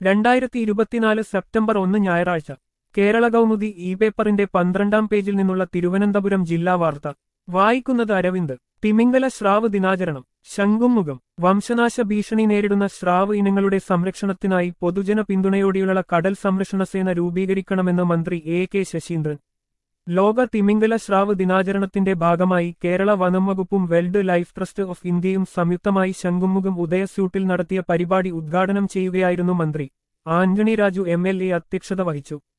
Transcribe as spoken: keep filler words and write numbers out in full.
രണ്ടായിരത്തി ഇരുപത്തിനാല് സെപ്റ്റംബർ ഒന്ന് ഞായറാഴ്ച കേരള കൗമുദി ഇ പേപ്പറിന്റെ പന്ത്രണ്ടാം പേജിൽ നിന്നുള്ള തിരുവനന്തപുരം ജില്ലാ വാർത്ത വായിക്കുന്നത് അരവിന്ദ്. തിമിംഗല സ്രാവ് ദിനാചരണം ശംഖുമുഖം. വംശനാശ ഭീഷണി നേരിടുന്ന സ്രാവ് ഇനങ്ങളുടെ സംരക്ഷണത്തിനായി പൊതുജന പിന്തുണയോടെയുള്ള കടൽ സംരക്ഷണ സേന രൂപീകരിക്കണമെന്ന് മന്ത്രി എ കെ ശശീന്ദ്രൻ. ലോക തിമിംഗല സ്രാവ് ദിനാചരണത്തിന്റെ ഭാഗമായി കേരള വനം വകുപ്പും വൈൽഡ് ലൈഫ് ട്രസ്റ്റ് ഓഫ് ഇന്ത്യയും സംയുക്തമായി ശംഖുമുഖം ഉദയസ്യൂട്ടിൽ നടത്തിയ പരിപാടി ഉദ്ഘാടനം ചെയ്യുകയായിരുന്നു മന്ത്രി. Antony Raju M L A അധ്യക്ഷത വഹിച്ചു.